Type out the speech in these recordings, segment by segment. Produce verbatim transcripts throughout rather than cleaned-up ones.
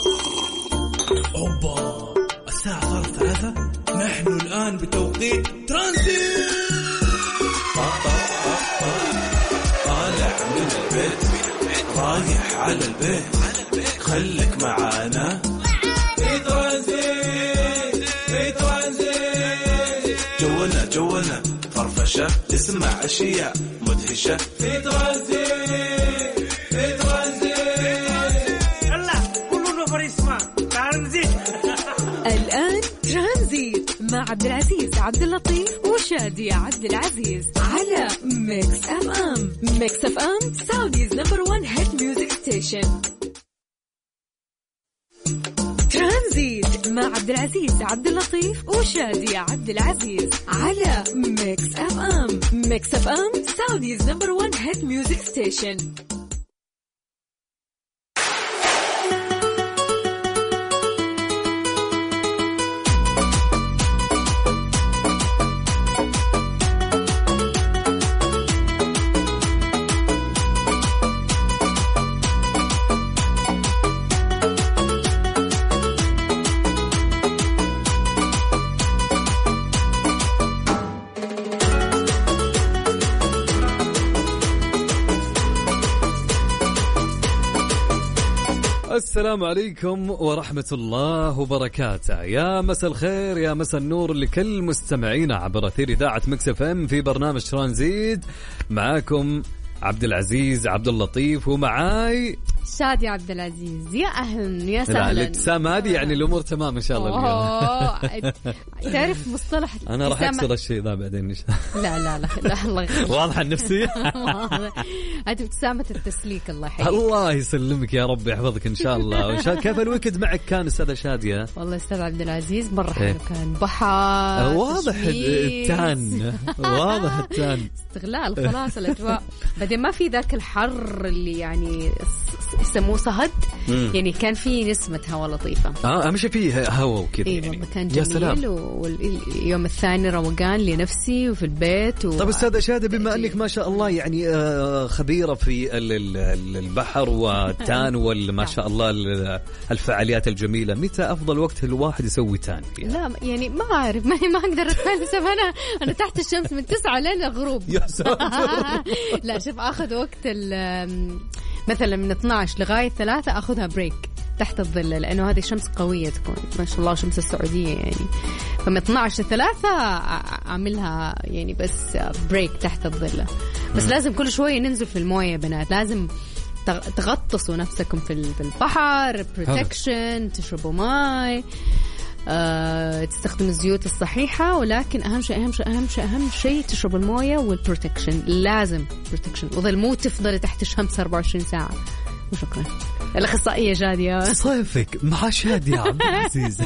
أوبا، الساعة صارت ثلاثة. نحن الآن بتوقيت ترانزيت. طالع من البيت رايح على البيت، خلك معانا في ترانزيت. في ترانزيت جولنا جولنا فرفشة، تسمع أشياء مدهشة في ترانزيت. في ترانزيت الله كله نفر يسمع ترانزيت. الآن ترانزيت مع عبد العزيز عبد اللطيف وشادية عبد العزيز على ميكس أف أم. ميكس أف أم سعوديز نمبر وان هيت ميوزك ستيشن. ترانزيت مع عبد العزيز عبد اللطيف وشادية عبد العزيز على ميكس أف أم. ميكس أف أم سعوديز نمبر وان هيت ميوزك ستيشن. السلام عليكم ورحمة الله وبركاته. يا مساء الخير يا مساء النور لكل مستمعينا عبر أثير إذاعة ميكس اف ام في برنامج ترانزيت. معاكم عبد العزيز عبد اللطيف ومعاي شادي عبد العزيز. يا أهلا يا سهلا. الابتسام هذه يعني الأمور تمام إن شاء الله اليوم. تعرف مصطلح أنا راح أكسر الشيء ذا بعدين. لا لا لا لا الله واضح النفسية. هذه ابتسامة التسليك. الله يحييك. الله يسلمك يا رب يحفظك إن شاء الله. كيف الويكند معك كان أستاذ شادية؟ والله أستاذ عبد العزيز مرة حلو كان. بحر واضح التان. واضح التان. استغلال خلاص الأجواء. بعدين ما في ذاك الحر اللي يعني يسموه صهد. يعني كان في نسمة هواء لطيفة. اه أهم شيء فيه هواء وكذا. إيه والله كان جميل. واليوم الثاني روقان لنفسي وفي البيت و... طب أستاذة شادة بما أنك ما شاء الله يعني خبيرة في البحر والتان والما شاء الله الفعاليات الجميلة، متى أفضل وقت الواحد يسوي تان فيها؟ لا يعني ما أعرف، ما ما أقدر أتفلسف. أنا أنا تحت الشمس من تسعة لين الغروب. يا ساتر. لا شوف أخذ وقت مثلا من اثنا عشر لغاية ثلاثة أخذها بريك تحت الظل، لأنه هذه الشمس قوية تكون ما شاء الله شمس السعودية يعني. فمن اثنا عشر لثلاثة أعملها يعني بس بريك تحت الظل. بس م. لازم كل شوية ننزل في الموية بنات، لازم تغطسوا نفسكم في البحر، بروتكشن، تشربوا ماء، أه، تستخدم الزيوت الصحيحة. ولكن أهم شيء أهم شيء أهم شيء أهم شيء تشرب الموية والبروتكشن. لازم بروتكشن، وظل مو تفضل تحت الشمس أربعة وعشرين ساعة. وشكرا. الأخصائية شادية. صيفك مع شادية عبد العزيز.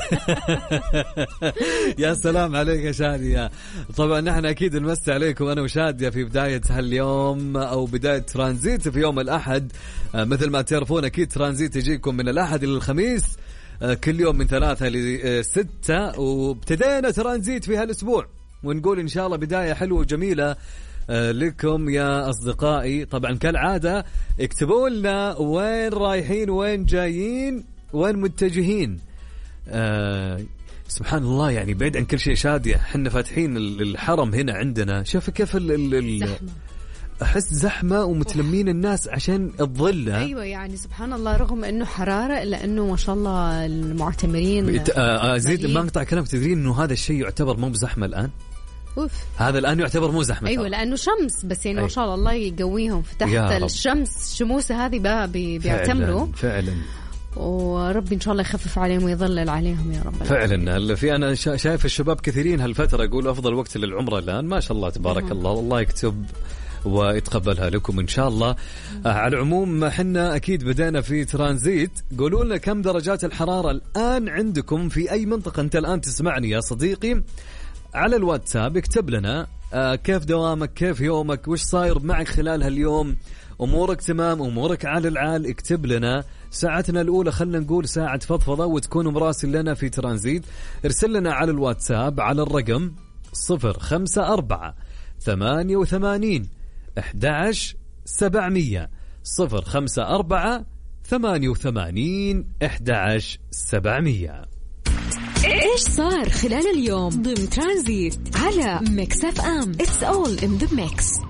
يا سلام عليك يا شادية. طبعا نحن أكيد نمسي عليكم أنا وشادية في بداية هاليوم أو بداية ترانزيت في يوم الأحد. مثل ما تعرفون أكيد ترانزيت يجيكم من الأحد إلى الخميس كل يوم من ثلاثة لستة، وابتدينا ترانزيت في هالأسبوع ونقول إن شاء الله بداية حلوة وجميلة لكم يا أصدقائي. طبعا كالعادة اكتبوا لنا وين رايحين وين جايين وين متجهين. آه سبحان الله يعني بعيد عن كل شيء شادية، حنا فاتحين الحرم هنا عندنا. شوف كيف ال ال أحس زحمة ومتلمين الناس عشان الظل. أيوة يعني سبحان الله رغم أنه حرارة إلا أنه ما شاء الله المعتمرين. آه زيد ما نقطع كلام، تدرين أنه هذا الشيء يعتبر مو بزحمة الآن. أوف. هذا الآن يعتبر مو زحمة. أيوة لأنه شمس بس يعني ما شاء الله الله يقويهم في تحت الشمس شموسة هذه بقى بيعتمروا فعلا, فعلا. وربي إن شاء الله يخفف عليهم ويظلل عليهم يا رب. فعلا في أنا شايف الشباب كثيرين هالفترة يقولوا أفضل وقت للعمرة الآن. ما شاء الله تبارك مم. الله. الله يكتب ويتقبلها لكم إن شاء الله. على العموم حنا أكيد بدأنا في ترانزيت. قولوا لنا كم درجات الحرارة الآن عندكم في أي منطقة أنت الآن تسمعني يا صديقي على الواتساب. اكتب لنا آه كيف دوامك، كيف يومك، وش صاير معك خلال هاليوم، أمورك تمام، أمورك على العال. اكتب لنا. ساعتنا الأولى خلنا نقول ساعة فضفضة وتكون مراسل لنا في ترانزيت. ارسل لنا على الواتساب على الرقم صفر خمسة أربعة ثمانية وثمانين أحد عشر سبعمية صفر خمسة أربعة ثمانية وثمانين أحد عشر سبعمية. إيش صار خلال اليوم ضمن ترانزيت على ميكس اف ام. It's all in the mix.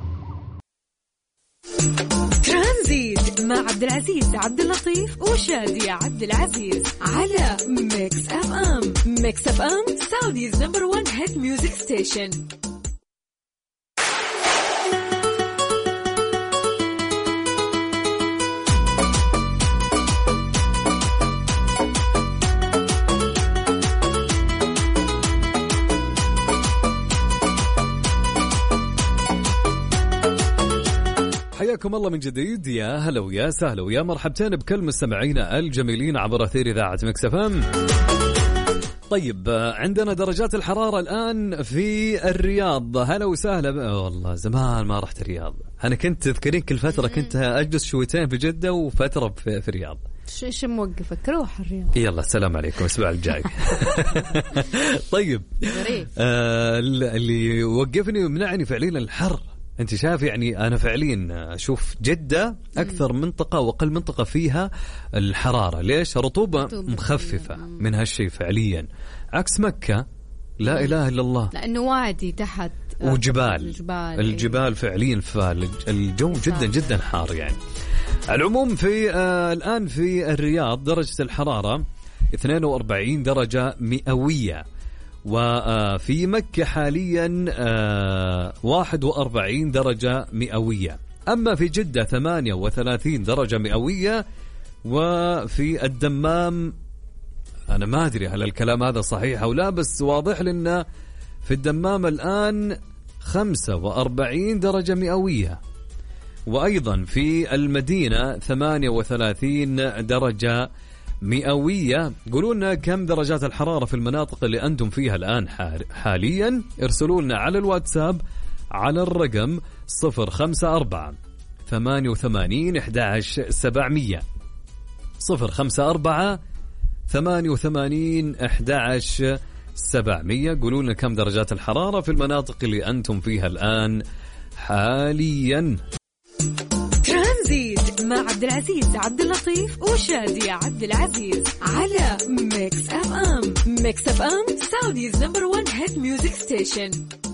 ترانزيت مع عبد العزيز عبد اللطيف وشادية عبد العزيز على ميكس اف ام. ميكس اف ام سعوديز نمبر وان هيت ميوزك ستيشن. حياكم الله من جديد، يا هلا ويا سهلا ويا مرحبتين بكل مستمعينا الجميلين عبر أثير إذاعة ميكس اف ام. طيب عندنا درجات الحرارة الآن في الرياض. هلا وسهلا. والله زمان ما رحت الرياض. أنا كنت تذكرين كل فترة كنت أجلس شويتين في جدة وفترة في, في الرياض. ايش موقفك؟ روح الرياض. يلا السلام عليكم الأسبوع الجاي. طيب آه اللي وقفني ومنعني فعليا الحر. أنت شايف يعني أنا فعليا أشوف جدة أكثر منطقة وأقل منطقة فيها الحرارة. ليش؟ رطوبة مخففة من هالشيء فعليا، عكس مكة لا إله إلا الله، لأنه وادي تحت وجبال الجبال, الجبال فعليا، فالجو جدا جدا حار يعني. العموم في آه الآن في الرياض درجة الحرارة اثنين وأربعين درجة مئوية، وفي مكة حاليا واحد وأربعين درجة مئوية. أما في جدة ثمانية وثلاثين درجة مئوية، وفي الدمام أنا ما أدري هل الكلام هذا صحيح أو لا، بس واضح لنا في الدمام الآن خمسة وأربعين درجة مئوية. وأيضا في المدينة ثمانية وثلاثين درجة مئوية. قولوا لنا كم درجات الحرارة في المناطق اللي أنتم فيها الآن حاليا. ارسلوا لنا على الواتساب على الرقم صفر خمسة أربعة ثمانية وثمانين أحد عشر سبعمية صفر خمسة أربعة ثمانية وثمانين أحد عشر سبعمية. قولوا لنا كم درجات الحرارة في المناطق اللي أنتم فيها الآن حاليا. ترانزيت مع عبد العزيز عبد اللطيف وشادية عبد العزيز على ميكس اف ام. ميكس اف ام سعوديز نمبر وان هيت ميوزك ستيشن.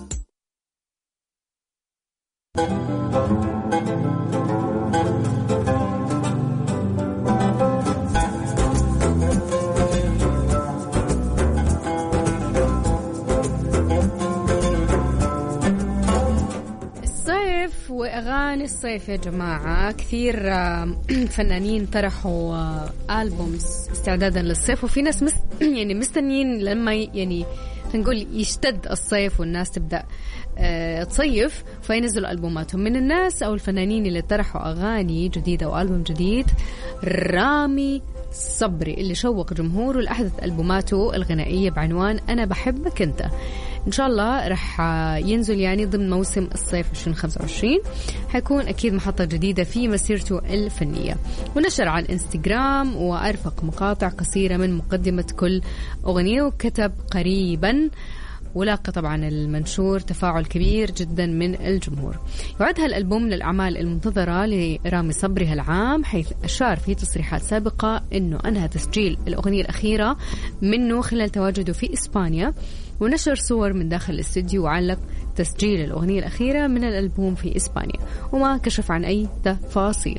وأغاني الصيف يا جماعة، كثير فنانين طرحوا ألبومز استعدادا للصيف، وفي ناس مست يعني مستنيين لما يعني نقول يشتد الصيف والناس تبدأ تصيف فينزلوا ألبوماتهم. من الناس أو الفنانين اللي طرحوا أغاني جديدة وألبوم جديد رامي صبري، اللي شوق جمهوره لأحدث ألبوماته الغنائية بعنوان أنا بحبك أنت. إن شاء الله رح ينزل يعني ضمن موسم الصيف عشرين خمسة وعشرين. حيكون أكيد محطة جديدة في مسيرته الفنية. ونشر على الانستغرام وأرفق مقاطع قصيرة من مقدمة كل أغنية، وكتب قريبا، ولاقى طبعا المنشور تفاعل كبير جدا من الجمهور. يعد هالألبوم من الأعمال المنتظرة لرامي صبري هالعام، حيث أشار في تصريحات سابقة أنه أنهى تسجيل الأغنية الأخيرة منه خلال تواجده في إسبانيا، ونشر صور من داخل الاستوديو وعلق تسجيل الأغنية الأخيرة من الألبوم في إسبانيا، وما كشف عن أي تفاصيل.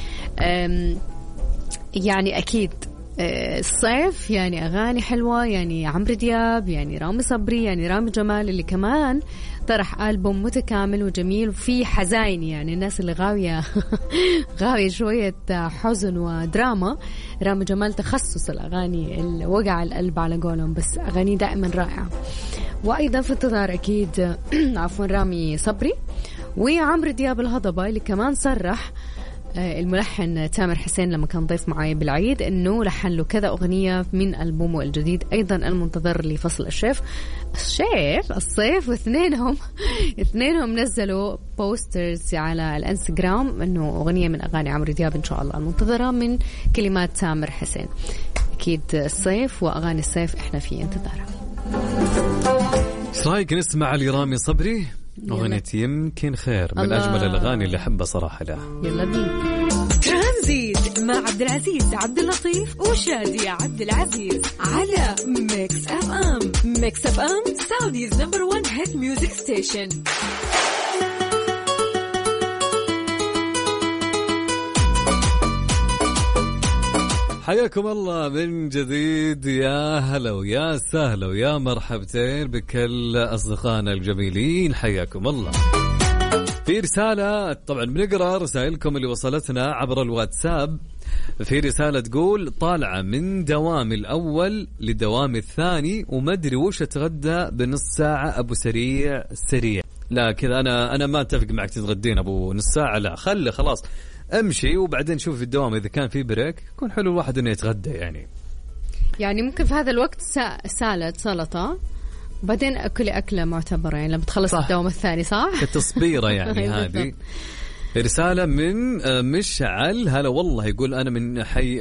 يعني أكيد الصيف يعني أغاني حلوة، يعني عمرو دياب، يعني رامي صبري، يعني رامي جمال اللي كمان طرح ألبوم متكامل وجميل وفيه حزين. يعني الناس اللي غاوية غاوية شوية حزن ودراما، رامي جمال تخصص الأغاني اللي وقع القلب على قولهم، بس أغاني دائما رائعة. وأيضا في انتظار أكيد عفوا رامي صبري وعمرو دياب الهضبة، اللي كمان صرح الملحن تامر حسين لما كان ضيف معي بالعيد انه لحن له كذا اغنيه من البومه الجديد ايضا المنتظر لفصل الشيف الشيف الصيف. واثنينهم اثنينهم نزلوا بوسترز على الانستغرام انه اغنيه من اغاني عمرو دياب ان شاء الله المنتظره من كلمات تامر حسين. اكيد الصيف واغاني الصيف احنا في انتظارها. ايش رايك نسمع لرامي صبري أغنية يمكن خير، من الله. أجمل الأغاني اللي أحبها صراحة. لا يلا بينا. ترانزيت مع عبد العزيز عبد اللطيف وشادية عبد العزيز على ميكس اف ام. ميكس اف ام سعوديز نمبر ون هيت ميوزك ستيشن. حياكم الله من جديد، يا هلا ويا سهلا ويا مرحبتين بكل أصدقائنا الجميلين، حياكم الله. في رسالة طبعا بنقرأ رسائلكم اللي وصلتنا عبر الواتساب. في رسالة تقول طالعة من دوامي الأول لدوامي الثاني وما أدري وش أتغدى بنص ساعة أبو سريع سريع. لا كذا أنا أنا ما أتفق معك تتغدين أبو نص ساعة، لا خلي خلاص امشي وبعدين شوف في الدوام اذا كان في بريك يكون حلو الواحد انه يتغدى. يعني يعني ممكن في هذا الوقت سالاد سلطه وبعدين اكل اكله معتبره، يعني لما تخلص الدوام الثاني صح كتصبيره يعني. هذه رسالة من مشعل، هلا والله، يقول أنا من حي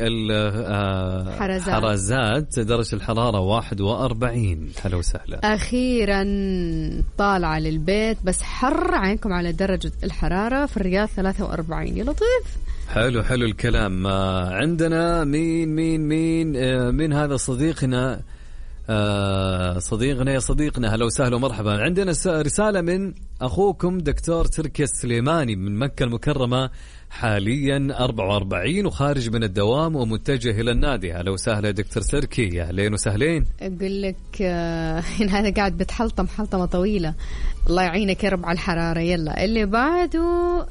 الحرازات درجة الحرارة واحد وأربعين. هلا وسهلا. أخيرا طالعة للبيت بس حر عينكم على درجة الحرارة في الرياض ثلاثة وأربعين. يا لطيف. حلو حلو الكلام. عندنا مين مين مين مين هذا صديقنا آه صديقنا يا صديقنا، هلا وسهلا ومرحبا. عندنا رسالة من أخوكم دكتور تركي السليماني من مكة المكرمة، حاليا أربعة وأربعين وخارج من الدوام ومتجه إلى النادي. هلا وسهلا دكتور تركي، يا أهلين وسهلين. أقول لك آه هذا قاعد بتحلطم حلطمة طويلة، الله يعينك يا رب على الحرارة. يلا اللي بعده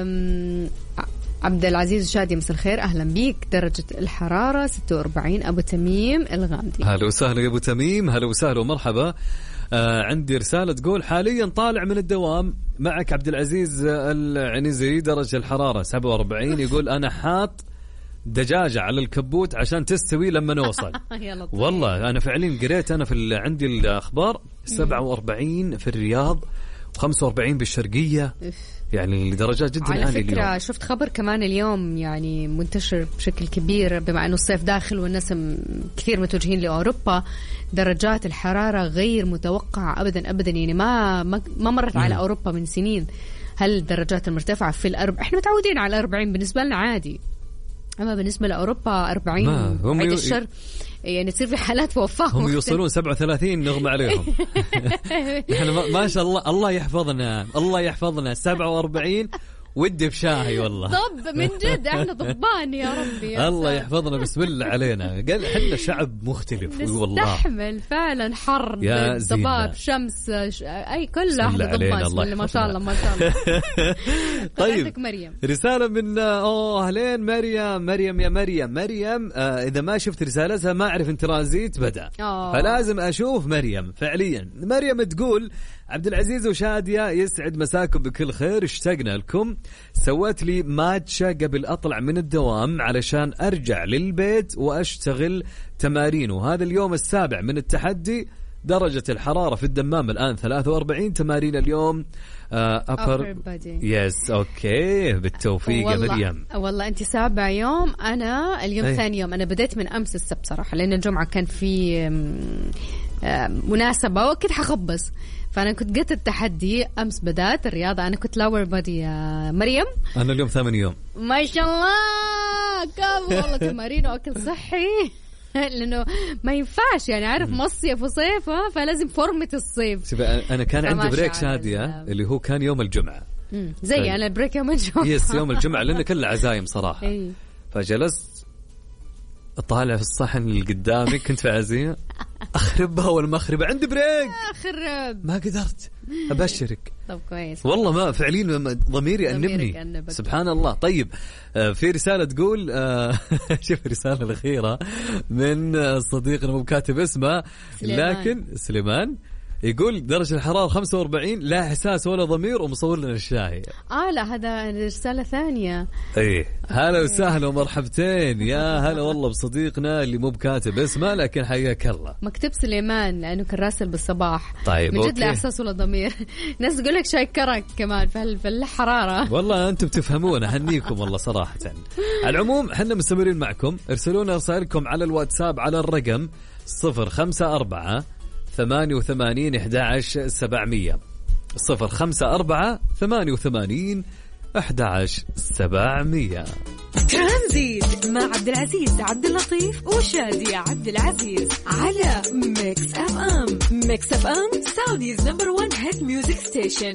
عبد العزيز شادي، مساء الخير، أهلا بيك. درجة الحرارة ستة وأربعين أبو تميم الغامدي. هلا وسهلا يا أبو تميم، هلا وسهلا ومرحبا. آه عندي رسالة تقول حاليا طالع من الدوام معك عبد العزيز العنزي، درجة الحرارة سبعة وأربعين. يقول أنا حاط دجاجة على الكبوت عشان تستوي لما نوصل. والله أنا فعليا قريت أنا في عندي الأخبار سبعة وأربعين في الرياض وخمسة وأربعين بالشرقية، يعني لدرجات جدا عالية. على فكرة اليوم شفت خبر كمان اليوم يعني منتشر بشكل كبير، بما أنه الصيف داخل والناس كثير متوجهين لأوروبا، درجات الحرارة غير متوقعة أبدا أبدا، يعني ما ما, ما مرت على أوروبا من سنين. هل الدرجات المرتفعة في الأرب إحنا متعودين على أربعين بالنسبة لنا عادي، أما بالنسبة لأوروبا أربعين عيد الشر يعني تصير في حالات وفاهم. هم يوصلون سبعة وثلاثين نغمى عليهم. نحن ما شاء الله الله يحفظنا الله يحفظنا سبعة وأربعين ودي بشاهي والله. طب من جد احنا ضبان يا ربي يا الله يحفظنا، بسم الله علينا. قال احنا شعب مختلف والله، نستحمل فعلا حر ضباب شمس اي كله احنا ضبان ما شاء الله ما شاء الله. طيب مريم رسالة من اوه اهلين مريم. مريم يا مريم مريم آه اذا ما شفت رسالتها ما اعرف ان ترانزيت بدأ أوه. فلازم اشوف مريم فعليا. مريم تقول عبد العزيز وشادية يسعد مساكم بكل خير، اشتقنا لكم. سويت لي ماتشا قبل أطلع من الدوام علشان أرجع للبيت وأشتغل تمارين، وهذا اليوم السابع من التحدي. درجة الحرارة في الدمام الآن ثلاثة وأربعين. تمارين اليوم أبر يس أوكي. بالتوفيق يا مريم. والله أنت سابع يوم، أنا اليوم أي. ثاني يوم. أنا بديت من أمس السبت صراحة، لأن الجمعة كان في مناسبة وأكيد حخبص، فأنا كنت قلت التحدي أمس بدأت الرياضة. أنا كنت لاور بادي يا مريم. أنا اليوم ثامن يوم ما شاء الله. كم والله تمارين وأكل صحي. لأنه ما ينفعش يعني عارف مصيف وصيف، فلازم فورمة الصيف. أنا كان عندي بريك شادية اللي هو كان يوم الجمعة زي ف... أنا بريك يوم الجمعة. يس يوم الجمعة لأنه كل عزايم صراحة. أي. فجلست أطالع في الصحن اللي قدامي، كنت في عزيمة أخربها والمخربة، عندي بريك أخرب ما قدرت أبشرك. طب كويس والله ما فعليا ضميري أنبني سبحان الله. طيب في رسالة تقول شوف الرسالة الأخيرة من صديقنا مو كاتب اسمه لكن سليمان، يقول درجة الحرارة خمسة وأربعين لا إحساس ولا ضمير ومصور لنا الشاي. آه لا هذا رسالة ثانية. إيه هلا وسهلا ومرحبتين، يا هلا والله بصديقنا اللي مو بكاتب اسمه لكن حياك الله. مكتب سليمان لأنه كان راسل بالصباح. طيب من جد لا إحساس ولا ضمير. ناس تقول لك شاي كرك كمان في الحرارة. والله أنتم بتفهمون، أهنيكم والله صراحة. على العموم حنا مستمرين معكم، ارسلونا رسائلكم على الواتساب على الرقم صفر خمسة أربعة ثمانية وثمانين أحد عشر سبعمية صفر خمسة أربعة ثمانية وثمانين أحد عشر سبعمية. ترانزيت مع عبد العزيز عبد اللطيف وشادية عبد العزيز على ميكس اف ام. ميكس اف ام سعوديز نمبر ون هيت ميوزك ستيشن.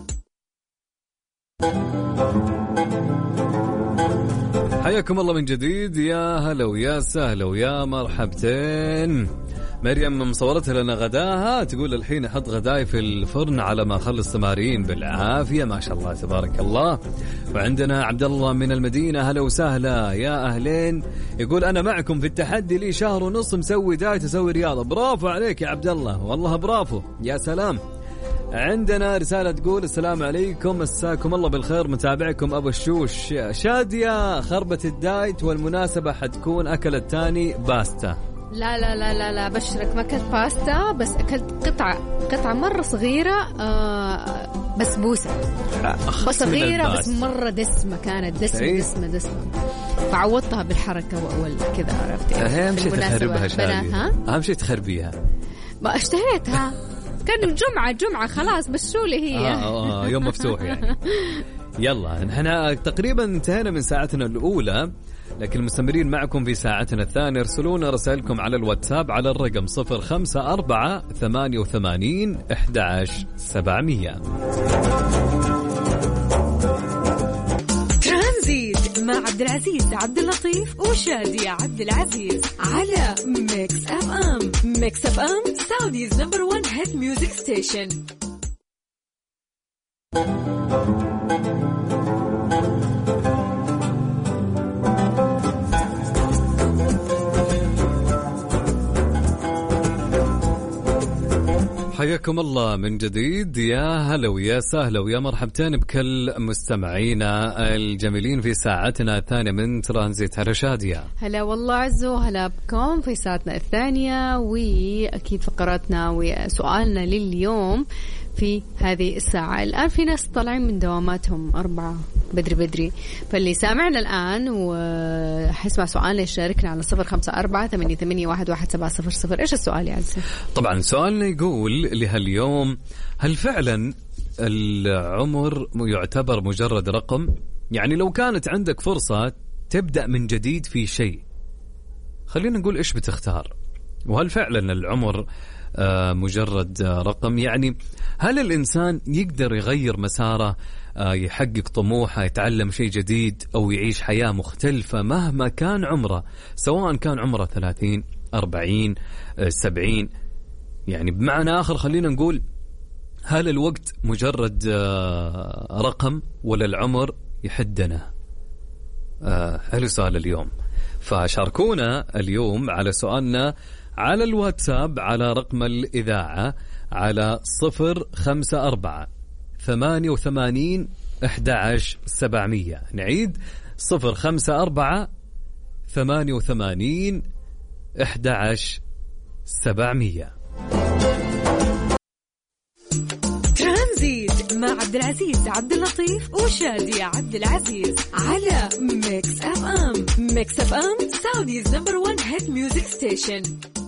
حياكم الله من جديد، يا هلا ويا سهلا ويا مرحبتين. مريم مصورتها لنا غداها، تقول الحين احط غداي في الفرن على ما اخلص تمارين بالعافيه، ما شاء الله تبارك الله. وعندنا عبد الله من المدينه، هلا وسهلا يا اهلين، يقول انا معكم في التحدي، لي شهر ونص مسوي دايت اسوي رياضه. برافو عليك يا عبد الله، والله برافو، يا سلام. عندنا رسالة تقول السلام عليكم، مساكم الله بالخير، متابعكم أبو الشوش. شادية خربت الدايت والمناسبة حتكون أكلت تاني باستا. لا لا لا لا لا بشرك، ما أكلت باستا، بس أكلت قطعة قطعة مرة صغيرة، آه بسبوسة بس صغيرة بس مرة دسمة، كانت دسمة دسمة دسمة، فعوضتها بالحركة وكذا، عرفت؟ أهم شيء تخربها شادية، أهم شيء تخربيها. ما اشتهيتها، كان جمعة جمعة خلاص، بس شو اللي هي آه آه يوم مفتوح يعني. يلا نحن تقريبا انتهينا من ساعتنا الأولى، لكن مستمرين معكم في ساعتنا الثانية. ارسلونا رسائلكم على الواتساب على الرقم صفر خمسة أربعة ثمانية وثمانين أحد عشر سبعمية. ترانزيت مع عبد العزيز عبد اللطيف وشادية عبد العزيز على ميكس اف ام. ميكس اف ام سعوديز نمبر ون هيت ميوزك ستيشن. حياكم الله من جديد، يا هلا ويا سهلا ويا مرحبتين بكل مستمعينا الجميلين في ساعتنا الثانية من ترانزيت. هلا شادية. هلا والله عزو، هلا بكم في ساعتنا الثانية، وأكيد فقراتنا وسؤالنا لليوم في هذه الساعة. الآن في ناس طالعين من دواماتهم أربعة بدري بدري، فاللي سامعنا الآن وحسمع سؤالنا يشاركنا على صفر خمسة أربعة ثمانية ثمانية واحد واحد سبعة صفر صفر. إيش السؤال يا عزيز؟ طبعا سؤالنا يقول لهاليوم، هل فعلا العمر يعتبر مجرد رقم؟ يعني لو كانت عندك فرصة تبدأ من جديد في شيء، خلينا نقول إيش بتختار؟ وهل فعلا العمر آه مجرد آه رقم؟ يعني هل الإنسان يقدر يغير مساره، آه يحقق طموحه، يتعلم شيء جديد، أو يعيش حياة مختلفة مهما كان عمره، سواء كان عمره ثلاثين أربعين آه سبعين؟ يعني بمعنى آخر خلينا نقول، هل الوقت مجرد آه رقم ولا العمر يحدنا؟ آه حلو سؤال اليوم، فشاركونا اليوم على سؤالنا على الواتساب على رقم الإذاعة على صفر خمسة أربعة ثمانية وثمانين أحد عشر سبعمية. نعيد صفر خمسة أربعة ثمانية وثمانين أحد عشر سبعمية. ترانزيت مع عبد العزيز عبد اللطيف وشادية عبد العزيز على ميكس اف ام. ميكس اف ام سعوديز نمبر ون هيت ميوزك ستيشن.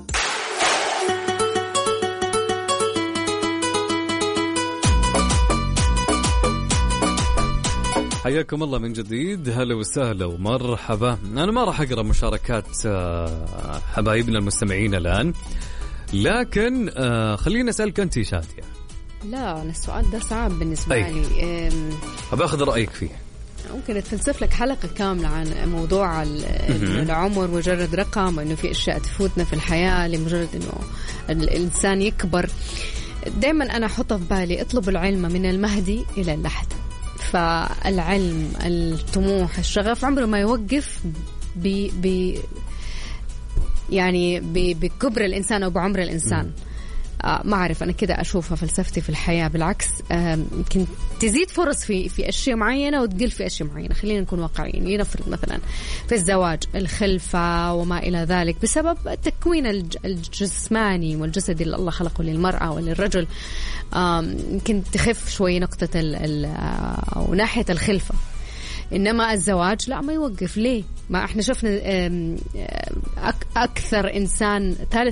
حياكم الله من جديد، هلا وسهلا ومرحبا. أنا ما راح أقرأ مشاركات حبايبنا المستمعين الآن، لكن خلينا أسألك أنت شادية. لا أنا السؤال ده صعب بالنسبة أي. لي أبى أخذ رأيك فيه. ممكن أتفلسف لك حلقة كاملة عن موضوع العمر مجرد رقم، وإنه في أشياء تفوتنا في الحياة لمجرد إنه الإنسان يكبر. دائما أنا أحط في بالي اطلب العلم من المهدي إلى اللحد، فالعلم الطموح الشغف عمره ما يوقف ب ب يعني بكبر الإنسان أو بعمر الإنسان. آه ما أعرف، أنا كده أشوفها فلسفتي في الحياة. بالعكس يمكن آه تزيد فرص في في أشياء معينة وتقل في أشياء معينة. خلينا نكون واقعيين، لنفرض مثلا في الزواج الخلفة وما إلى ذلك بسبب التكوين الجسماني والجسدي اللي الله خلقه للمرأة وللرجل، يمكن تخف شوي نقطة ال أو ناحية الخلفة. إنما الزواج لا، ما يوقف. ليه؟ ما إحنا شفنا أكثر إنسان ثالث أك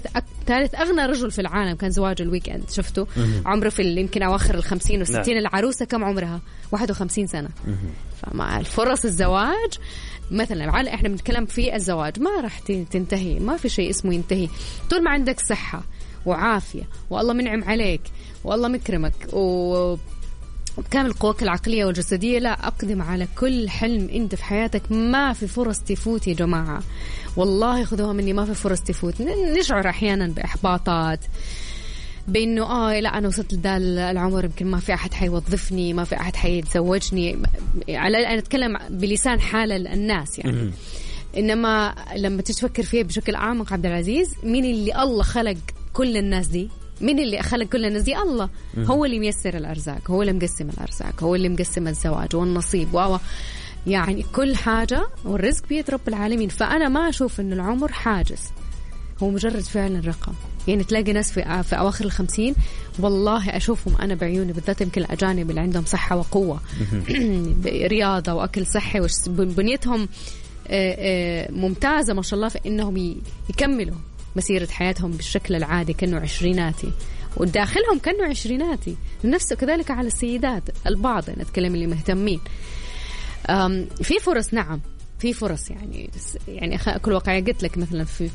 ثالث أغنى رجل في العالم كان زواج الويكند، شفتوا عمره في يمكن أواخر الخمسين والستين. العروسة كم عمرها؟ واحد وخمسين سنة. فمع الفرص الزواج مثلا على احنا بنتكلم في الزواج ما راح تنتهي، ما في شيء اسمه ينتهي طول ما عندك صحة وعافية والله منعم عليك والله مكرمك و بكامل قواك العقلية والجسدية. لا، أقدم على كل حلم أنت في حياتك. ما في فرص تفوت يا جماعة، والله خذوها مني، ما في فرص تفوت. نشعر أحيانا بإحباطات بأنه آه لا أنا وصلت لذا العمر يمكن ما في أحد حيوظفني، ما في أحد حيتزوجني، على أنا أتكلم بلسان حال الناس يعني. إنما لما تفكر فيه بشكل أعمق عبد العزيز، مين اللي الله خلق كل الناس دي؟ مين اللي خلق كل الناس دي؟ الله. هو اللي ميسر الأرزاق، هو اللي مقسم الأرزاق، هو اللي مقسم الزواج والنصيب و يعني كل حاجة، والرزق بيد رب العالمين. فأنا ما أشوف إنه العمر حاجز، هو مجرد فعلا رقم. يعني تلاقي ناس في, في أواخر الخمسين والله أشوفهم أنا بعيوني، بالذات يمكن الأجانب اللي عندهم صحة وقوة رياضة وأكل صحي وبنيتهم ممتازة ما شاء الله، في إنهم يكملوا مسيرة حياتهم بالشكل العادي كأنه عشريناتي، وداخلهم كأنه عشريناتي. نفسه كذلك على السيدات البعض، نتكلم اللي مهتمين. في فرص، نعم في فرص. يعني يعني كل واقعية قلت لك مثلا في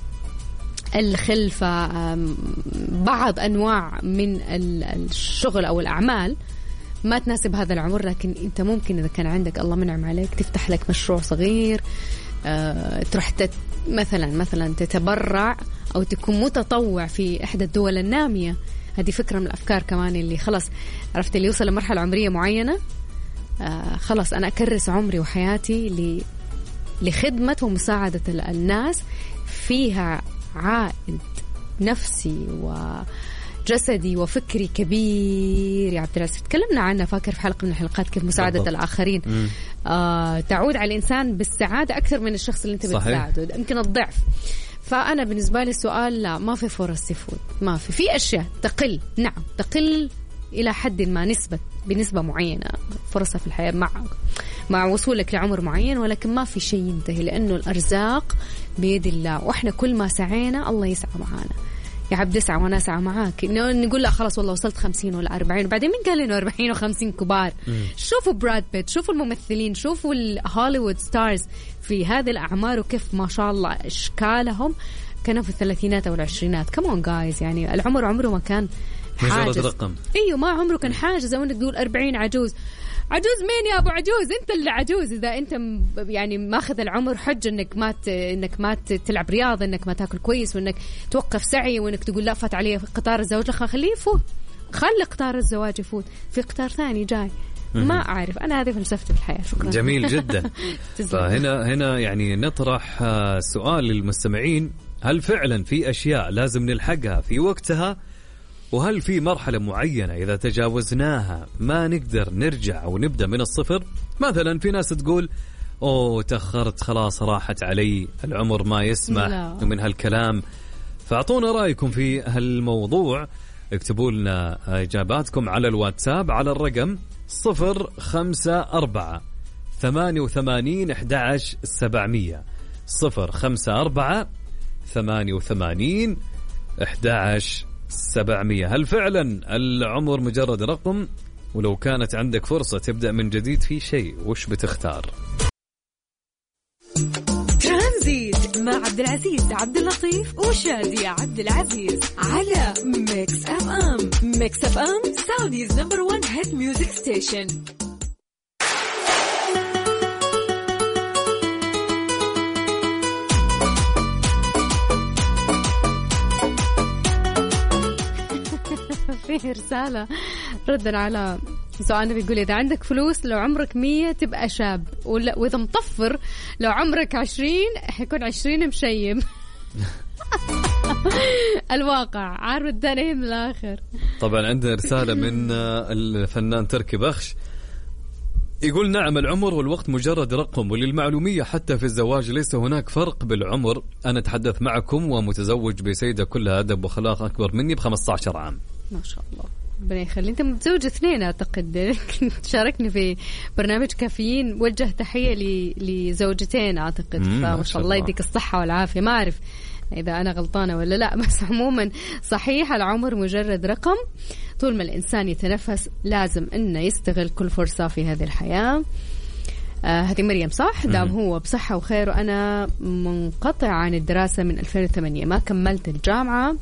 الخلفة بعض أنواع من الشغل أو الأعمال ما تناسب هذا العمر، لكن أنت ممكن إذا كان عندك الله منعم عليك تفتح لك مشروع صغير، أه تروح تت مثلا مثلا تتبرع أو تكون متطوع في إحدى الدول النامية. هذه فكرة من الأفكار كمان اللي خلاص عرفت اللي يوصل لمرحلة عمرية معينة، أه خلاص أنا أكرس عمري وحياتي لخدمة ومساعدة الناس، فيها عائد نفسي وجسدي وفكري كبير يا عبد العزيز. تكلمنا عنه فاكر في حلقة من الحلقات كيف مساعدة بالضبط. الآخرين آه تعود على الإنسان بالسعادة أكثر من الشخص اللي أنت بتساعده، يمكن الضعف. فأنا بالنسبة لي السؤال لا، ما في فرص تفوت، ما في في أشياء تقل، نعم تقل إلى حد ما، نسبة بنسبة معينة فرصة في الحياة مع مع وصولك لعمر معين، ولكن ما في شيء ينتهي، لأنه الأرزاق بيد الله، وإحنا كل ما سعينا الله يسعى معانا. يا عبد اسعى وانا اسعى معاك. نقول لا خلاص والله وصلت خمسين ولا أربعين، بعدين مين قال انه أربعين وخمسين كبار؟ مم. شوفوا براد بيت، شوفوا الممثلين، شوفوا الهوليوود ستارز في هذه الأعمار وكيف ما شاء الله اشكالهم كانوا في الثلاثينات او العشرينات. كمان جايز، يعني العمر عمره ما كان حاجز، رقم. ايوه ما عمره كان حاجز. زي ما تقول أربعين عجوز، عجوز مين يا ابو عجوز؟ انت اللي عجوز اذا انت يعني ماخذ العمر حج انك ما ت... انك ما تلعب رياضه، انك ما تاكل كويس، وانك توقف سعي، وانك تقول لا فات علي قطار الزواج. خليه يفوت، خلي قطار الزواج يفوت، في قطار ثاني جاي. ما أعرف، أنا هذه فلسفتي في الحياة. شكرا. جميل جدا. فهنا هنا يعني نطرح سؤال للمستمعين: هل فعلا في أشياء لازم نلحقها في وقتها؟ وهل في مرحلة معينة إذا تجاوزناها ما نقدر نرجع أو نبدأ من الصفر؟ مثلا في ناس تقول أوه تأخرت خلاص راحت علي، العمر ما يسمح لا. ومن هالكلام. فأعطونا رأيكم في هالموضوع، اكتبوا لنا إجاباتكم على الواتساب على الرقم صفر خمسة أربعة ثمانية وثمانين أحد عشر سبعمية صفر خمسة أربعة ثمانية وثمانين أحد عشر سبعمية. هل فعلا العمر مجرد رقم؟ ولو كانت عندك فرصة تبدأ من جديد في شيء، وش بتختار؟ ترانزيت مع عبد العزيز عبد اللطيف وشادية عبد العزيز على ميكس اف ام. ميكس اف ام سعوديز نمبر وان هيت ميوزك ستيشن. في رسالة ردا على سؤالنا بيقول: إذا عندك فلوس لو عمرك مية تبقى شاب، وإذا مطفر لو عمرك عشرين حيكون عشرين مشيب. الواقع عارف الدنيا من الآخر. طبعا عندنا رسالة من الفنان تركي بخش يقول: نعم العمر والوقت مجرد رقم، وللمعلومية حتى في الزواج ليس هناك فرق بالعمر. أنا أتحدث معكم ومتزوج بسيدة كلها أدب وخلاق أكبر مني بخمسة عشر عام. ما شاء الله، ربنا يخلي. أنت متزوج اثنين أعتقد، تشاركني في برنامج كافيين. وجه تحية لزوجتين أعتقد، فما شاء الله يديك الصحة والعافية. ما أعرف إذا أنا غلطانة ولا لا، بس عموما صحيح العمر مجرد رقم. طول ما الإنسان يتنفس لازم إنه يستغل كل فرصة في هذه الحياة. آه هذه مريم صح؟ دام هو بصحة وخير. وأنا منقطع عن الدراسة من ألفين وثمانية، ما كملت الجامعة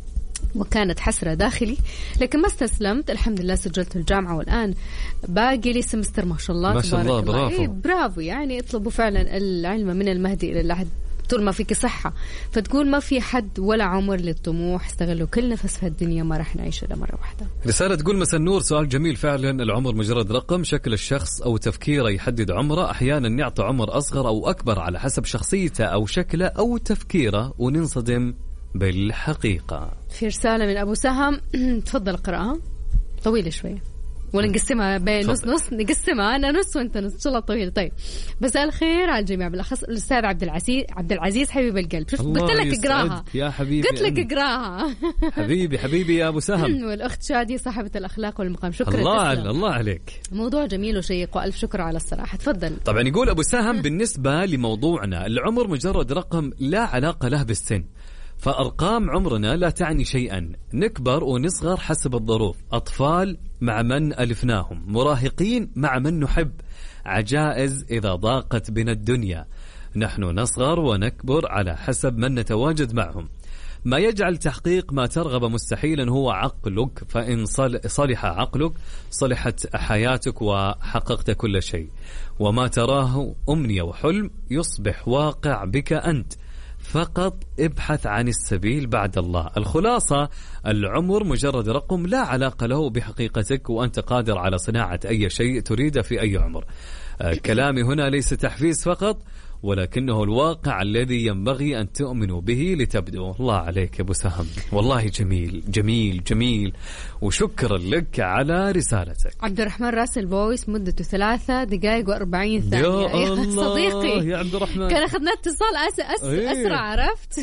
وكانت حسرة داخلي، لكن ما استسلمت الحمد لله، سجلت الجامعة والآن باقي لي سمستر ما شاء الله ما شاء الله. الله. برافو. إيه برافو. يعني اطلبوا فعلا العلم من المهدي إلى اللحد طول ما فيك صحة. فتقول ما في حد ولا عمر للطموح، استغلوا كل نفس في الدنيا، ما راح نعيش إلا مرة واحدة. رسالة تقول مساء النور، سؤال جميل فعلا. العمر مجرد رقم، شكل الشخص أو تفكيره يحدد عمره. أحيانا نعطي عمر أصغر أو أكبر على حسب شخصيته أو شكله أو تفكيره وننصدم بالحقيقة. في رسالة من أبو سهم تفضل قرأها، طويلة شوية ولا نقسمها بين نص نص؟ نقسمها أنا نص وأنت نص، إن شاء الله طويلة. طيب مساء الخير على الجميع، بالأخص الأستاذ عبد العزيز عبد العزيز حبيب القلب. شفت قلت لك اقراها يا حبيبي، قلت لك اقراها حبيبي حبيبي يا أبو سهم. والأخت شادية صاحبة الأخلاق والمقام، شكرا. الله على الله عليك، موضوع جميل وشيق وألف شكر على الصراحة. تفضل. طبعا يقول أبو سهم بالنسبة لموضوعنا العمر مجرد رقم لا علاقة له بالسن، فأرقام عمرنا لا تعني شيئا، نكبر ونصغر حسب الظروف، أطفال مع من ألفناهم، مراهقين مع من نحب، عجائز إذا ضاقت بنا الدنيا، نحن نصغر ونكبر على حسب من نتواجد معهم. ما يجعل تحقيق ما ترغب مستحيلا هو عقلك، فإن صلح عقلك صلحت حياتك وحققت كل شيء، وما تراه أمنية وحلم يصبح واقع بك أنت، فقط ابحث عن السبيل بعد الله. الخلاصة العمر مجرد رقم لا علاقة له بحقيقتك، وأنت قادر على صناعة أي شيء تريده في أي عمر. آه كلامي هنا ليس تحفيز فقط، ولكنه الواقع الذي ينبغي أن تؤمنوا به لتبدوا. الله عليك يا أبو سهم، والله جميل جميل جميل، وشكرا لك على رسالتك. عبد الرحمن راسل فويس مدته ثلاثة دقائق وأربعين ثانية. يا الله صديقي يا عبد الرحمن، كان أخذنا اتصال أس أس أيه. أسرع، عرفت؟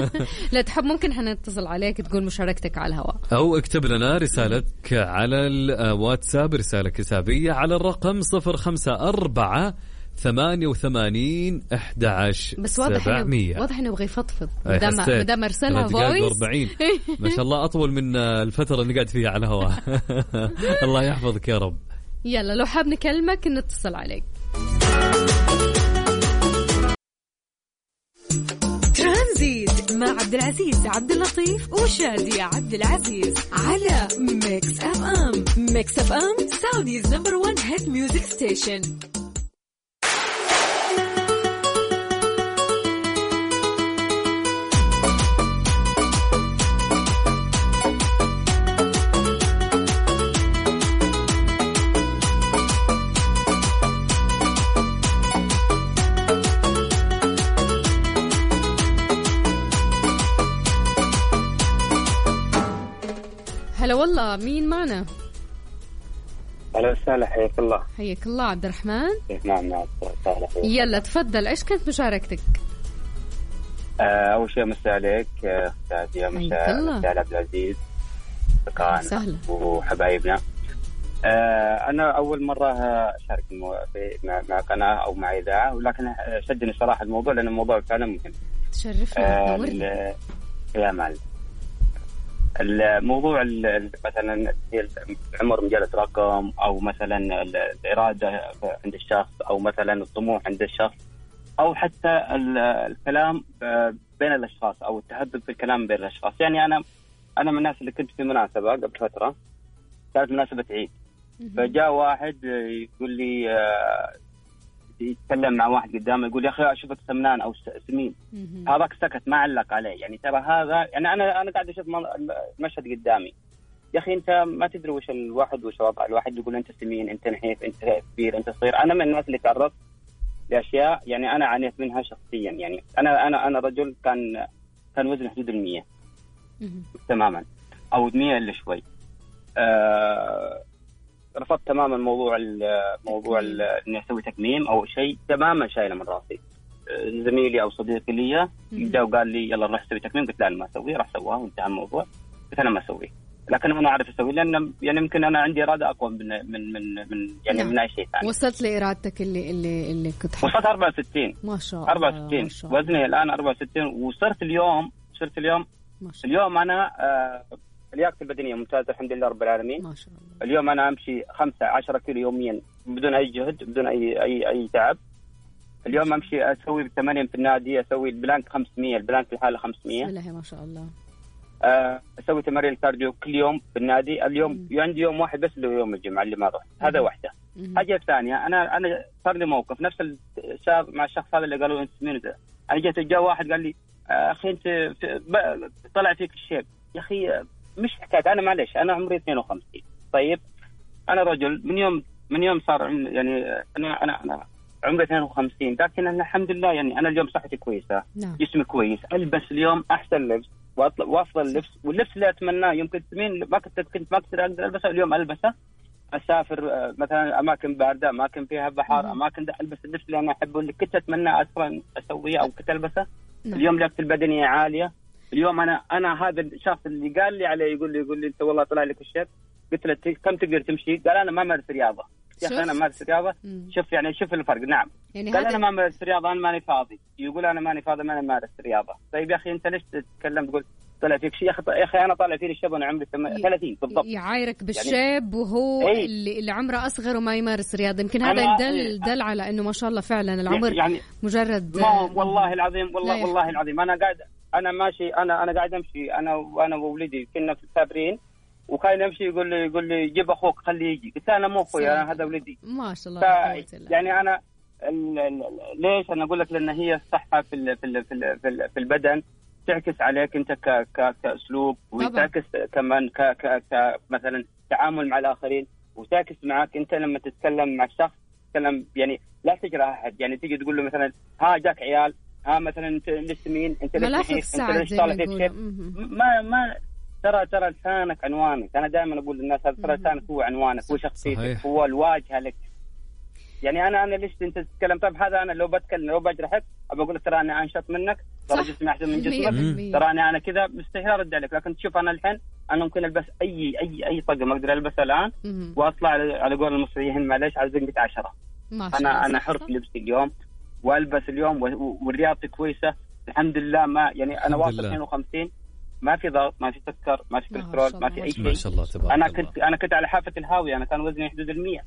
لا تحب ممكن احنا نتصل عليك تقول مشاركتك على الهواء، أو اكتب لنا رسالتك على الواتساب، رسالة كتابية على الرقم صفر خمسة أربعة ثمانية وثمانين أحد عشر بس واضح سبعمية. إنه واضح إنه يبغى يفضفض مدام مدام أرسلها فويس. ما شاء الله أطول من الفترة اللي قاعد فيها على الهواء. الله يحفظك يا رب. يلا لو حاب نكلمك نتصل عليك. ترانزيت مع عبد العزيز عبد اللطيف وشادية عبد العزيز على ميكس اف ام. ميكس اف ام سعوديز نمبر وان هيت ميوزك ستيشن. هلا والله، مين معنا؟ أهلا وسهلا، حياك الله. حياك الله عبد الرحمن. نعم نعم وسهلا. يلا تفضل، ايش كانت مشاركتك؟ آه أول شيء مساء عليك أستاذ، مساء مساء عبد العزيز سهلا وحبايبنا. آه أنا أول مرة أشارك مع, مع قناة أو مع إذاعة، ولكن شدني صراحة الموضوع لأن الموضوع فعلا مهم. تشرفنا. آه يا معلم، الموضوع مثلا العمر مجرد رقم، أو مثلا الإرادة عند الشخص، أو مثلا الطموح عند الشخص، أو حتى الكلام بين الأشخاص أو التهذب في الكلام بين الأشخاص. يعني أنا أنا من الناس اللي كنت في مناسبة قبل فترة، كانت مناسبة عيد، فجاء واحد يقول لي يتكلم مع واحد قدامه يقول يا أخي أشوفك سمنان أو سمين. هذاك سكت ما علق عليه، يعني ترى هذا يعني أنا أنا قاعد أشوف المشهد قدامي، يا أخي أنت ما تدري وش الواحد وش وضع الواحد، يقول أنت سمين، أنت نحيف، أنت كبير، أنت صغير. أنا من الناس اللي تعرضت لأشياء يعني أنا عانيت منها شخصيا. يعني أنا أنا أنا رجل كان كان وزن حدود المية تماما، أو مية إلا شوي. آه رفضت تماما موضوع الموضوع اني اسوي تكميم او شيء، تماما شايله من راسي. زميلي او صديقي لي جاء وقال لي يلا نروح نسوي تكميم، قلت لا انا ما اسويه، راح سواه وانتهى الموضوع، قلت انا ما اسويه. لكن انا اعرف اسوي، لان يعني يمكن انا عندي اراده اقوى من من من, من يعني نعم. من اي شيء ثاني. وصلت لارادتك اللي اللي اللي كنت حاطة. وصلت أربعة وستين ما شاء الله أربعة وستين ما شاء الله. وزني الان أربعة وستين، وصرت اليوم صرت اليوم ما شاء اليوم انا آه لياقتي البدنيه ممتازه الحمد لله رب العالمين. ما شاء الله. اليوم انا امشي خمسة عشرة كيلو يوميا بدون اي جهد، بدون اي اي اي تعب. اليوم امشي اسوي بالتمارين في النادي، اسوي البلانك خمسمية، البلانك الحاله خمسمية. بسم الله ما شاء الله. آه اسوي تمارين الكارديو كل يوم في النادي. اليوم مم. عندي يوم واحد بس اللي هو يوم الجمعه اللي ما اروح، هذا واحده. حاجه الثانيه، انا انا صار لي موقف نفس الشاب مع الشخص هذا اللي قالوا انت سمين. انا جيت جاء واحد قال لي اخي انت طلع فيك الشيب. يا اخي مش حكايه، انا معلش انا عمري اثنين وخمسين. طيب انا رجل من يوم من يوم صار يعني انا انا انا عمري اثنين وخمسين، لكن أنا الحمد لله يعني انا اليوم صحتي كويسه. نعم. جسمي كويس، البس اليوم احسن لبس واطلع وافضل لبس، واللبس اللي اتمناه يمكن سنين ما كنت كنت ما كنت اقدر البسه اليوم البسه. اسافر مثلا اماكن بارده، اماكن فيها بحر، مم. اماكن البس اللبس اللي انا احبه اللي كنت اتمنى اصلا اسويه او كنت البسه. نعم. اليوم لياقتي البدنيه عاليه. اليوم انا انا هذا الشخص اللي قال لي عليه يقول لي يقول لي انت والله طلع لك الشيب، قلت له كم تقدر تمشي؟ قال انا ما مارس رياضه. يا اخي انا مارس رياضه. مم. شوف يعني شوف الفرق. نعم يعني قال انا ما مارس رياضه، انا ماني فاضي. يقول انا ماني فاضي، ما انا مارس رياضه. طيب يا اخي انت ليش تتكلم تقول طلع فيك شيء؟ يا اخي يا اخي انا طالع فيني الشيب وانا عمري ثلاثين بالضبط. يعايرك بالشيب يعني وهو ايه؟ اللي اللي عمره اصغر وما يمارس رياضه. يمكن هذا يدل دل على انه ما شاء الله فعلا العمر يعني مجرد ما والله العظيم والله والله العظيم انا قاعد انا ماشي انا انا قاعد امشي انا وانا وولدي كنا في السابرين، وكان يمشي يقول لي يقول لي جيب اخوك خليه يجي. قلت انا مو اخوي انا هذا ولدي. ما شاء الله. يعني انا ال ال ليش انا اقول لك؟ لان هي الصحه في ال في ال في, ال في, ال في البدن تعكس عليك انت ك ك كاسلوب، وتعكس كمان ك ك مثلا تعامل مع الاخرين، وتعكس معك انت لما تتكلم مع الشخص. تتكلم يعني لا تجرح احد، يعني تيجي تقول له مثلا ها جاك عيال، ها مثلا انت لسه مين، انت لسه انت ليش طالع فيك شيء. ما ما ترى ترى لسانك عنوانك. انا دائما اقول للناس ترى لسانك هو عنوانك، هو شخصيتك، هو الواجهه لك. يعني انا انا ليش انت تتكلم؟ طب هذا انا لو بتكلم لو بجرحك ابى اقول لك ترى انا انشط منك، ترى جسمي احسن من جسمك، ترى انا انا كذا مستحيل ارد عليك. لكن تشوف انا الحين انا ممكن البس اي اي اي طقم اقدر البسها الان واطلع على قول المصريين معليش على زنقه عشرة. انا انا حر في لبسي اليوم والبس اليوم ورياضتي كويسه الحمد لله. ما يعني انا واصل اثنين وخمسين، ما في ضغط، ما في سكر، ما في كوليسترول، ما في اي شيء. ما شاء الله تبارك انا الله. كنت انا كنت على حافه الهاويه، انا كان وزني حدود المية،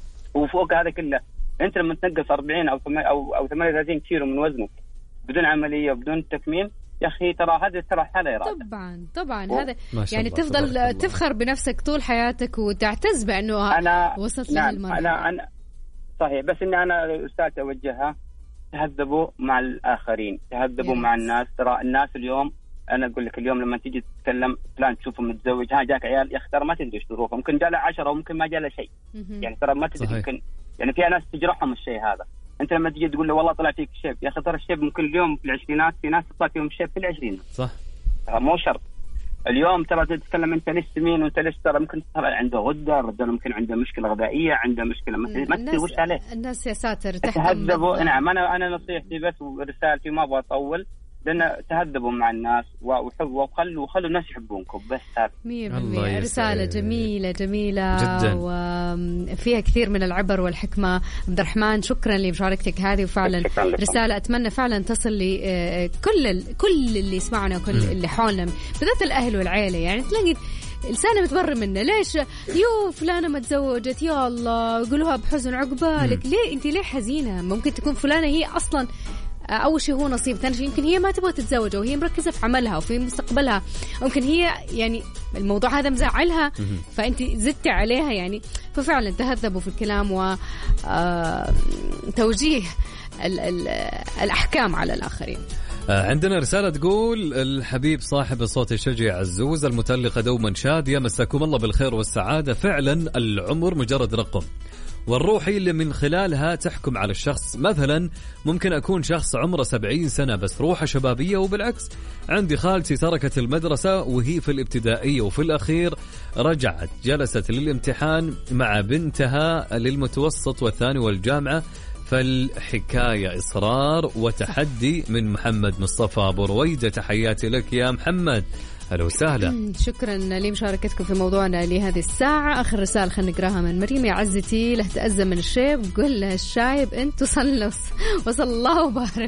وفوق هذا كله انت لما تنقص أربعين او او او ثمانية وثلاثين كيلو من وزنك بدون عمليه وبدون تكميم، يا اخي ترى هذه ترى هذا اراده. طبعا طبعا هذا يعني تفضل تفخر بنفسك طول حياتك وتعتز بانه أنا وصلت نعم لهالمرحله. انا انا صحيح، بس اني انا رسالتي اوجهها تهذبوا مع الاخرين، تهذبوا مع الناس. ترى الناس اليوم انا اقول لك اليوم لما تيجي تتكلم فلان تشوفه متزوج، ها جاك عيال، يا اخي ترى ما تدري ايش ظروفه، ممكن جاء له عشرة وممكن ما جاء له شيء. يعني ترى ما تدري، يمكن يعني في ناس تجرحهم الشيء هذا. انت لما تيجي تقول له والله طلع فيك شيب، يا اخي ترى الشيب ممكن اليوم في العشرينات في ناس تطلع فيهم شيب في العشرينات. صح. مو شرط. اليوم ترى تتكلم انت ليش سمين وانت ليش ترى ممكن ترى عنده غده، الرجال ممكن عنده مشكله غذائيه، عنده مشكله ما تدري وش عليه. الناس يا ساتر تهذبوا. نعم انا انا نصيحتي بس ورسالتي ما ابغى اطول، لأن تهذبوا مع الناس وحبوا وخلوا وخلوا الناس يحبونكم بس. هذا مية بالمية رسالة جميلة جميلة جدا وفيها كثير من العبر والحكمة. عبد الرحمن شكرا لمشاركتك هذه، وفعلا رسالة أتمنى فعلا تصل لكل كل اللي يسمعنا وكل اللي حولنا، بالذات الأهل والعائلة. يعني تلاقي لسانه متبرر منه، ليش يو فلانة ما تزوجت، يا الله يقولوها بحزن عقبالك. ليه أنت ليه حزينة؟ ممكن تكون فلانة هي أصلا أول شيء هو نصيب، ثاني شيء يمكن هي ما تبغى تتزوج وهي مركزة في عملها وفي مستقبلها، ممكن هي يعني الموضوع هذا مزعلها فأنت زدت عليها. يعني ففعلا تهذبوا في الكلام وتوجيه الأحكام على الآخرين. عندنا رسالة تقول الحبيب صاحب الصوت الشجي عزوز، المتألقة دوما شادية، مساكم الله بالخير والسعادة. فعلا العمر مجرد رقم، والروح هي اللي من خلالها تحكم على الشخص. مثلا ممكن أكون شخص عمره سبعين سنة بس روحه شبابية، وبالعكس عندي خالتي تركت المدرسة وهي في الابتدائية وفي الأخير رجعت جلست للامتحان مع بنتها للمتوسط والثاني والجامعة. فالحكاية إصرار وتحدي. من محمد مصطفى أبو رويدة، تحياتي لك يا محمد. هلا وسهلا. شكرا لمشاركتكم في موضوعنا لهذه الساعة. آخر رسالة خلينا نقراها من مريم. يا عزتي له تأزم من الشيب قل له الشايب أنت وصل وصل الله وبارك.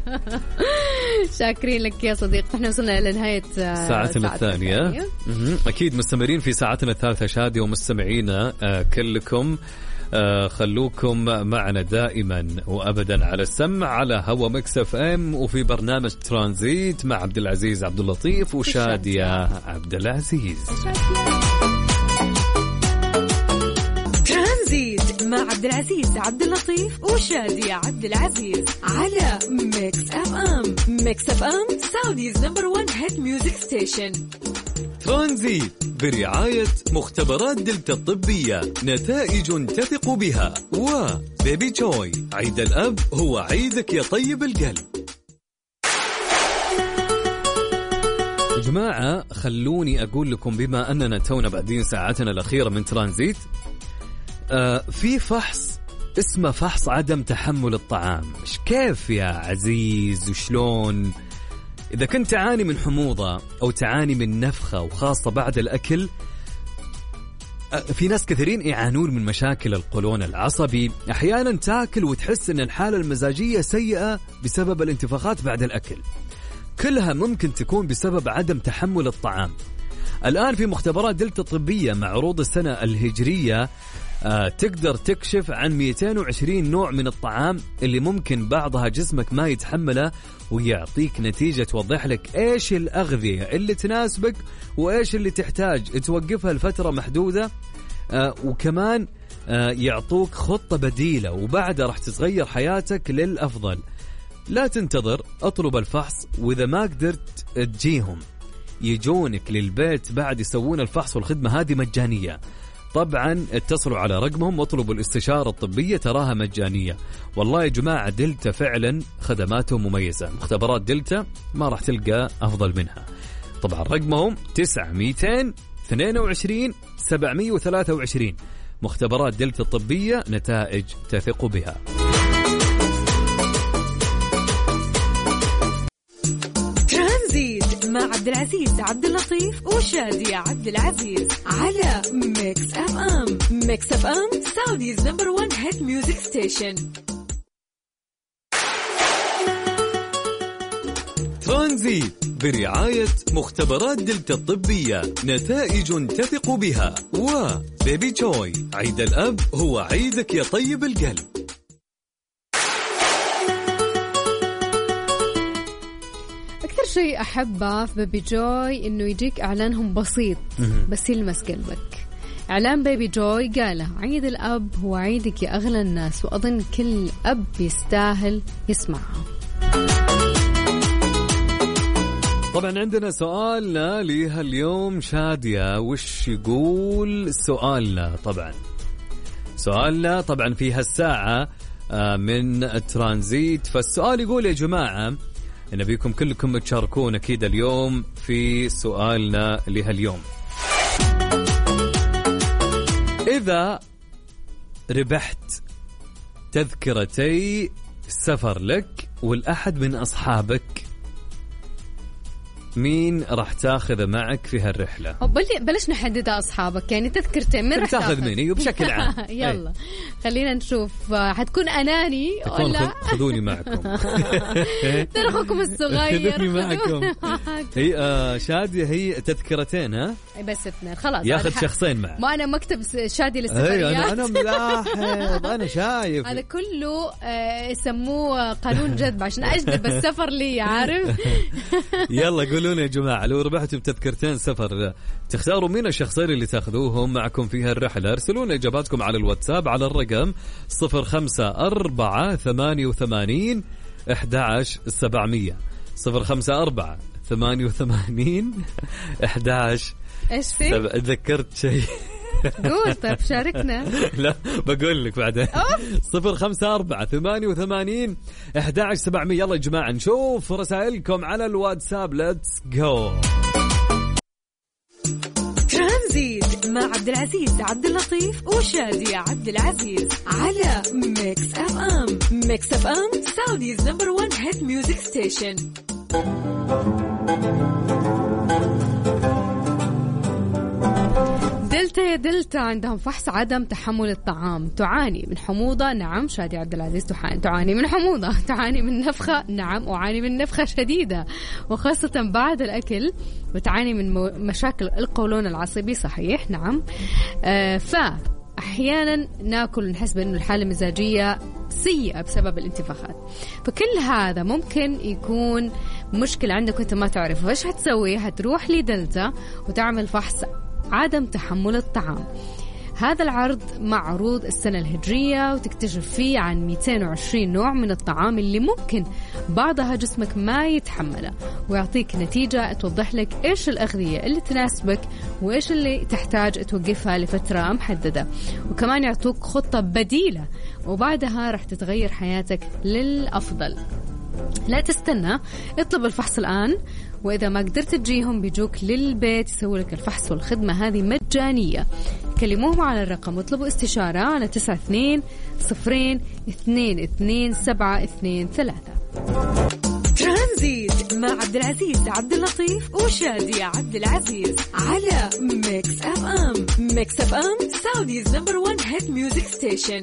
شاكرين لك يا صديق. احنا وصلنا إلى نهاية ساعتنا الثانية. الثانية. أكيد مستمرين في ساعتنا الثالثة شادي ومستمعينا كلكم. آه خلوكم معنا دائما وأبدا على السمع على هوا ميكس اف ام وفي برنامج ترانزيت مع عبد العزيز عبد اللطيف وشادية عبد العزيز. ترانزيت مع عبد العزيز عبد اللطيف وشادية عبد العزيز على ميكس اف ام. ميكس اف ام سعوديز نمبر وان هيت ميوزك ستيشن. ترانزيت برعاية مختبرات دلتا الطبية نتائج تثق بها وبيبي جوي عيد الأب هو عيدك يا طيب القلب. يا جماعة خلوني أقول لكم بما أننا تونا بعدين ساعتنا الأخيرة من ترانزيت آه في فحص اسمه فحص عدم تحمل الطعام. مش كيف يا عزيز وشلون؟ إذا كنت تعاني من حموضة أو تعاني من نفخة وخاصة بعد الأكل، في ناس كثيرين يعانون من مشاكل القولون العصبي. أحيانا تاكل وتحس أن الحالة المزاجية سيئة بسبب الانتفاخات بعد الأكل. كلها ممكن تكون بسبب عدم تحمل الطعام. الآن في مختبرات دلتا الطبية مع عروض السنة الهجرية آه تقدر تكشف عن مئتين وعشرين نوع من الطعام اللي ممكن بعضها جسمك ما يتحمله، ويعطيك نتيجة توضح لك ايش الأغذية اللي تناسبك وايش اللي تحتاج توقفها لفترة محدودة. آه وكمان آه يعطوك خطة بديلة وبعدها راح تتغير حياتك للأفضل. لا تنتظر، اطلب الفحص، وإذا ما قدرت تجيهم يجونك للبيت بعد يسوون الفحص، والخدمة هذه مجانية. طبعا اتصلوا على رقمهم واطلبوا الاستشارة الطبية، تراها مجانية. والله يا جماعة دلتا فعلا خدماتهم مميزة. مختبرات دلتا ما راح تلقى أفضل منها. طبعا رقمهم تسعة مئتين اثنين وعشرين سبعمية وثلاثة وعشرين. مختبرات دلتا الطبية نتائج تثق بها. ترانزيت مع عبد العزيز عبد اللطيف وشادية عبد العزيز على ميكس اف ام. ميكس اف ام سعوديز نمبر وان هيت ميوزك ستيشن. ترانزيت برعاية مختبرات دلتا الطبية نتائج تثق بها وبيبي جوي عيد الأب هو عيدك يا طيب القلب. أكثر شيء أحبه في بيبي جوي إنه يجيك إعلانهم بسيط بس يلمس قلبك. إعلان بيبي جوي قاله عيد الأب هو عيدك يا أغلى الناس، وأظن كل أب يستاهل يسمعها. طبعا عندنا سؤالنا لها اليوم شادية. وش يقول سؤالنا؟ طبعا سؤالنا طبعا في هالساعة من ترانزيت. فالسؤال يقول يا جماعة إن بيكم كلكم تشاركون أكيد اليوم في سؤالنا لهاليوم. إذا ربحت تذكرتي سفر لك والأحد من أصحابك، مين راح تاخذ معك في هالرحلة؟ بلش نحدد أصحابك، يعني تذكرتين من راح تاخذ مني وبشكل عام. يلا خلينا نشوف حتكون أناني ولا خذوني معكم. ترى أخوكم الصغير خذوني معكم. هي آه شادية هي تذكرتين ها؟ بس اثنين خلاص. ياخذ شخصين معه. ما أنا مكتب شادي للسفريات. أنا أنا ملاحظ أنا شايف. هذا كله آه يسموه قانون جذب عشان أجذب السفر لي، عارف؟ يلا قولوا يا جماعة لو ربحتوا بتذكرتين سفر تختاروا مين الشخصين اللي تاخذوهم معكم في هالرحلة؟ ارسلونا إجاباتكم على الواتساب على الرقم صفر خمسة أربعة ثمانية وثمانين أحد عشر سبعمية. صفر خمسة أربعة ثمانية وثمانين أحد عشر. إيش في؟ تذكرت شيء؟ قول طيب شاركنا. لا بقول لك بعدين. صفر خمسة أربعة ثمانية وثمانين أحد عشر سبعمية. يلا يا جماعة نشوف رسائلكم على الواتساب. ليتس جو. ترانزيت مع عبد العزيز عبد اللطيف وشادية عبد العزيز على ميكس اف ام. ميكس اف ام سعوديز نمبر وان هيت ميوزك ستيشن. دلتا يا دلتا عندهم فحص عدم تحمل الطعام. تعاني من حموضة؟ نعم. شادي عبد العزيز تعاني من حموضة. تعاني من نفخة؟ نعم أعاني من نفخة شديدة وخاصة بعد الأكل. وتعاني من مشاكل القولون العصبي؟ صحيح نعم. آه فأحيانا ناكل ونحس بأنه الحالة المزاجية سيئة بسبب الانتفاخات. فكل هذا ممكن يكون مشكلة عندك وانت ما تعرف. وإيش هتسوي؟ هتروح لدلتا وتعمل فحص عدم تحمل الطعام. هذا العرض معروض السنة الهجرية وتكتشف فيه عن مئتين وعشرين نوع من الطعام اللي ممكن بعضها جسمك ما يتحمله، ويعطيك نتيجة توضح لك إيش الأغذية اللي تناسبك وإيش اللي تحتاج توقفها لفترة محددة، وكمان يعطوك خطة بديلة وبعدها رح تتغير حياتك للأفضل. لا تستنى، اطلب الفحص الآن، وإذا ما قدرت تجيهم بيجوك للبيت يسوي لك الفحص، والخدمة هذه مجانية. كلموهم على الرقم واطلبوا استشارة على تسعة اثنين صفرين اثنين اثنين سبعة اثنين ثلاثة. ترانزيت مع عبد العزيز عبد اللطيف وشادي عبد العزيز على ميكس اف ام. ميكس اف ام سعوديز نمبر وان هيت ميوزك ستيشن.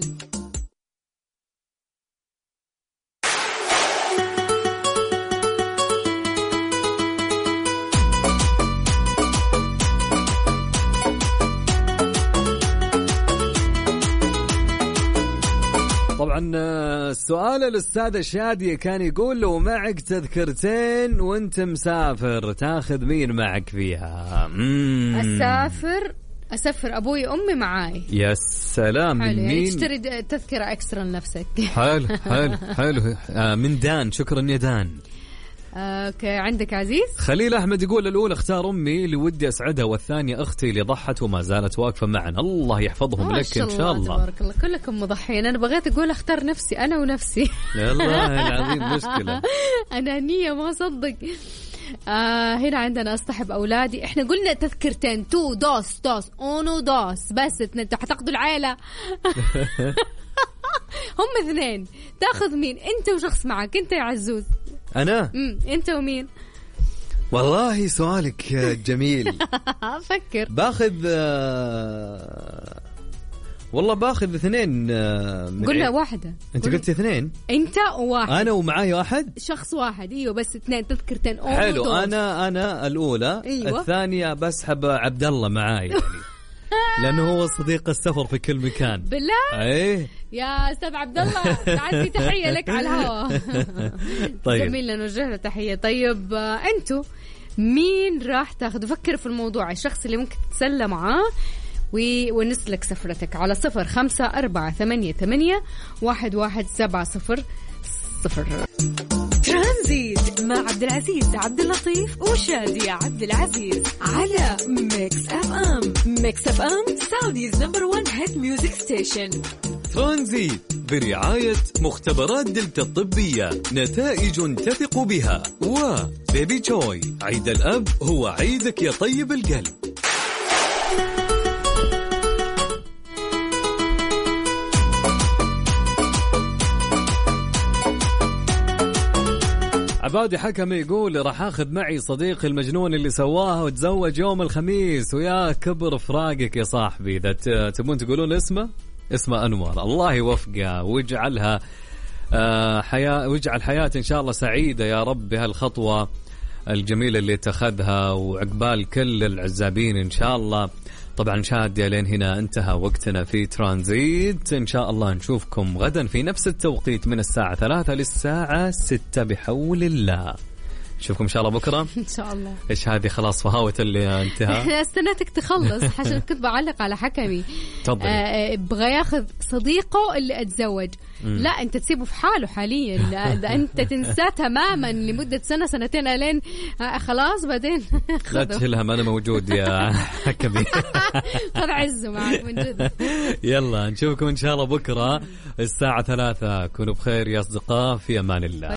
طبعا السؤال الأستاذ شادية كان يقول لو معك تذكرتين وانت مسافر تاخذ مين معك فيها؟ مم. أسافر أسافر أبوي أمي معاي. يا سلام. حلو. من يعني مين؟ تشتري تذكرة إكسترا لنفسك. حلو حلو حلو. آه من دان. شكرا يا دان. اوكي عندك عزيز. خليل احمد يقول الاولى اختار امي اللي ودي اسعدها، والثانيه اختي اللي ضحت وما زالت واقفه معنا. الله يحفظهم لك ان شاء الله. تبارك الله كلكم مضحين. انا بغيت اقول اختار نفسي انا ونفسي. والله العظيم مشكله. انانيه ما صدق. آه هنا عندنا اصطحب اولادي. احنا قلنا تذكرتين، تو دوس دوس اونو دوس، بس حتاخذوا العائله. هم اثنين، تاخذ مين؟ انت وشخص معك. انت يا عزوز. أنا؟ امم أنت ومين؟ والله سؤالك جميل. فكر. باخذ آه... والله باخذ اثنين. آه... قلنا واحدة. أنت قلت اثنين. أنت وواحد. أنا ومعاي واحد. شخص واحد. إيوه بس اثنين تذكرتين. حلو. دوز. أنا أنا الأولى. أيوة. الثانية بسحب عبد الله معاي يعني. لأنه هو صديق السفر في كل مكان. بالله؟ ايه يا أستاذ عبد الله تعال تحية لك على الهواء. طيب جميل نوجه له تحية. طيب أنتوا مين راح تاخذوا؟ فكر في الموضوع، الشخص اللي ممكن تتسلى معاه ونسلك سفرتك على صفر خمسة أربعة ثمانية ثمانية واحد واحد سبعة صفر صفر. ترانزيت مع عبد العزيز عبد اللطيف وشادي عبد العزيز على ميكس اف ام. ميكس اف ام سعوديز نمبر وان هيت ميوزك ستيشن. ترانزيت برعاية مختبرات دلتا الطبية، نتائج تثق بها، وبيبي جوي، عيد الأب هو عيدك يا طيب القلب. عبادي حكم يقول راح اخذ معي صديقي المجنون اللي سواها وتزوج يوم الخميس، ويا كبر فراقك يا صاحبي. اذا تبون تقولون اسمه، اسمه انور. الله يوفقه ويجعلها آه حياة، ويجعل حياة ان شاء الله سعيدة يا رب بهالخطوة الجميلة اللي اتخذها، وعقبال كل العزابين ان شاء الله. طبعا شادية لين هنا انتهى وقتنا في ترانزيت. ان شاء الله نشوفكم غدا في نفس التوقيت من الساعة ثلاثة للساعة ستة بحول الله. نشوفكم ان شاء الله بكرة ان شاء الله. ايش هذه خلاص فهاوة اللي انتهى. استنيتك تخلص عشان كنت بعلق على حكمي. تفضل. آه بغى ياخذ صديقه اللي اتزوج. مم. لا انت تسيبه في حاله حاليا. انت تنساه تماما لمدة سنة سنتين الين آه خلاص بعدين. لا تشيلها، ما انا موجود يا حكمي. خذ عزه معك من جد. يلا نشوفكم ان شاء الله بكرة الساعة ثلاثة. كونوا بخير يا اصدقاء، في امان الله.